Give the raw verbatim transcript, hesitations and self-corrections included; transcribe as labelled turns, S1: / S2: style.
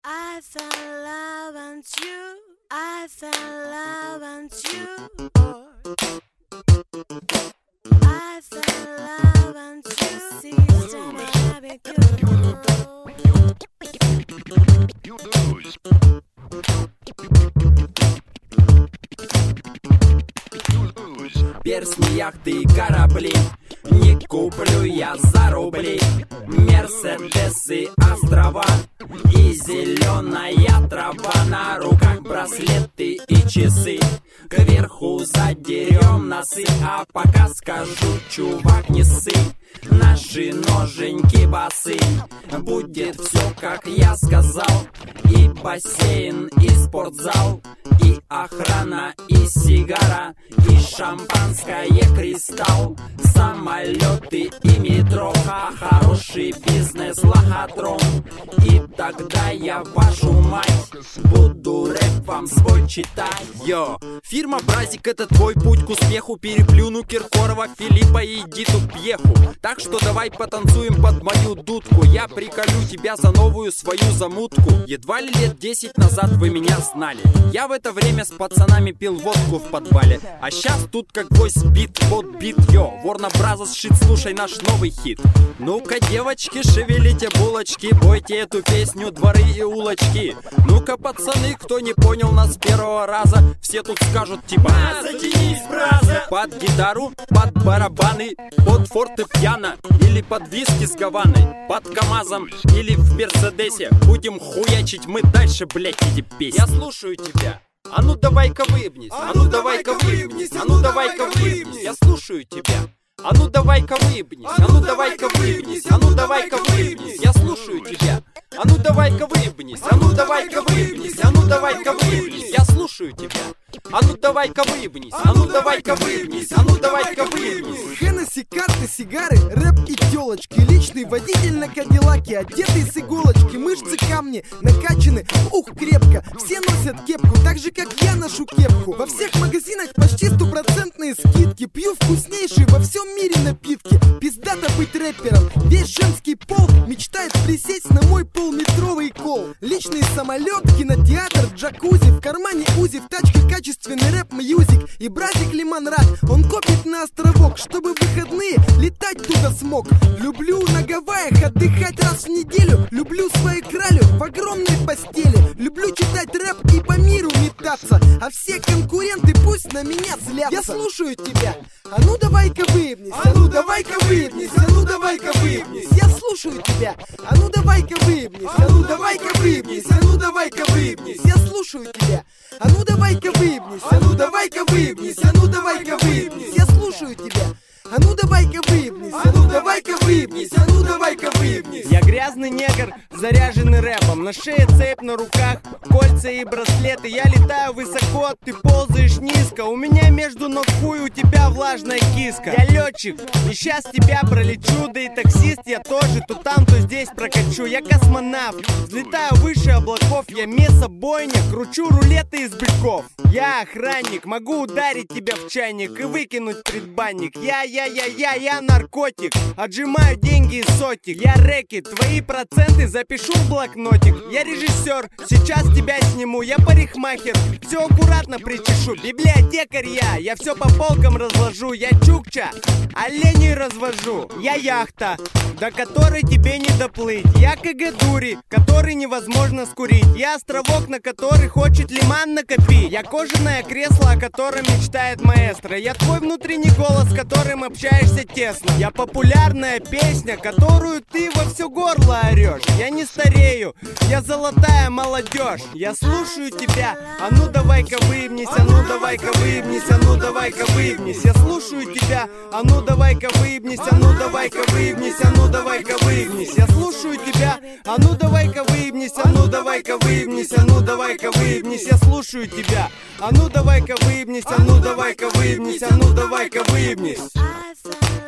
S1: I fell love on you. I fell love on you. I fell love on you. Sister, baby,
S2: You lose.
S3: Персни, яхты и корабли не куплю я за рубли. Мерседесы, острова и зеленая трава. На руках браслеты и часы. Кверху задерем носы. А пока скажу, чувак, не ссы. Наши ноженьки босы. Будет все, как я сказал. И бассейн, и спортзал, и охрана, и сигара, и шампанское, кристалл, самолеты и метро. А хороший бизнес, лохотрон. И тогда я, вашу мать, буду рэп вам свой читать. Йо, фирма Бразик — это твой путь к успеху. Переплюну Киркорова, Филиппа и Эдиту Пьеху. Так что давай потанцуем под мою дудку. Я приколю тебя за новую свою замутку. Едва ли лет десять назад вы меня знали. Я в это время с пацанами пил водку в подвале. А щас тут как гвоздь бит под бит. Йо, Warner Brothers шит, слушай наш новый хит. Ну-ка, девочки, шевелите булочки, бойте эту песню, дворы и улочки. Ну-ка, пацаны, кто не понял нас с первого раза, все тут скажут типа: а, затянись, браза! Под гитару, под барабаны, под фортепиано или под виски с Гаваной, под КамАЗом или в Мерседесе. Будем хуячить мы дальше, блять, эти песни. Я слушаю тебя. А ну давай-ка выебнись, а ну давай-ка выебнись, а ну давай-ка выебнись. Я слушаю тебя. А ну давай-ка выебнись, а ну давай-ка выебнись, а ну давай-ка выебнись. Я слушаю тебя. А ну давай-ка выебнись, а ну давай-ка выебнись, а ну давай-ка выебнись. Я слушаю тебя. А ну давай-ка выебнись, а ну давай-ка выебнись, а ну давай-ка выебнись.
S4: Хеннесси, карты, сигары, рэп и тёлочки. Личный водитель на Кадиллаке, одетый с иголочки. Мышцы камни накачаны, ух, крепко. Все носят кепку, так же как я ношу кепку. Во всех магазинах почти стопроцентные скидки. Пью вкуснейшие во всем мире напитки. Пиздато быть рэпером. Весь женский пол мечтает присесть на мой полметровый кол. Личный самолет, кинотеатр, джакузи. В кармане узи, в тачке качественный рэп-мьюзик. И братик Лимонрад, он копит на островок, чтобы в выходные летать туда смог. Люблю на Гавайях отдыхать раз в неделю. Люблю свою кралю в огромной постели. Люблю читать рэп и по миру метаться. А все конкуренты пусть на меня злятся. Я слушаю тебя. А ну давай-ка выебнись, а ну давай-ка выебнись, а ну давай-ка выебнись. Я слушаю тебя. А ну давай-ка выебнись, а ну давай-ка выебнись, а ну давай-ка выебнись. Я слушаю тебя. А ну давай-ка выебнись, а ну давай-ка выебнись, а ну давай-ка выебнись. Я слушаю тебя. А ну давай-ка выебнись, а ну давай-ка выебнись, а ну давай-ка выебнись.
S5: Я грязный негр, заряженный рэпом. На шее цепь, на руках кольца и браслеты. Я летаю высоко, ты ползаешь низко. У меня между ног хуй, у тебя влажная киска. Я летчик, и сейчас тебя пролечу. Да и таксист я тоже, то там, то здесь прокачу. Я космонавт, взлетаю выше облаков. Я месобойня, кручу рулеты из быков. Я охранник, могу ударить тебя в чайник и выкинуть предбанник. Я, я, я, я, я наркотик, отжимаю деньги из сотик. Я рэкет, твои проценты запишу в блокнотик. Я режиссер, сейчас тебя сниму. Я парикмахер, все аккуратно причешу. Библиотекарь я, я все по полкам разложу. Я чукча, оленей развожу. Я яхта, до которой тебе не доплыть. Я КГ-дури, который невозможно скурить. Я островок, на который хочет лиман накопить. Я кожаное кресло, о котором мечтает маэстро. Я твой внутренний голос, с которым общаешься тесно. Я популярная песня, которую ты во все горло орешь. Я не старею, я золотая молодежь. Я слушаю тебя. А ну давай-ка выебнись, а ну давай-ка выебнись, а ну давай-ка выебнись. Я слушаю тебя. А ну давай-ка выебнись, а ну давай-ка выебнись, а ну давай-ка выебнись. Я слушаю тебя. А ну давай-ка выебнись, а ну давай-ка выебнись, а ну давай-ка выебнись. Я слушаю тебя. А ну давай-ка выебнись, а ну давай-ка выебнись, а ну давай-ка выебнись.
S1: I fell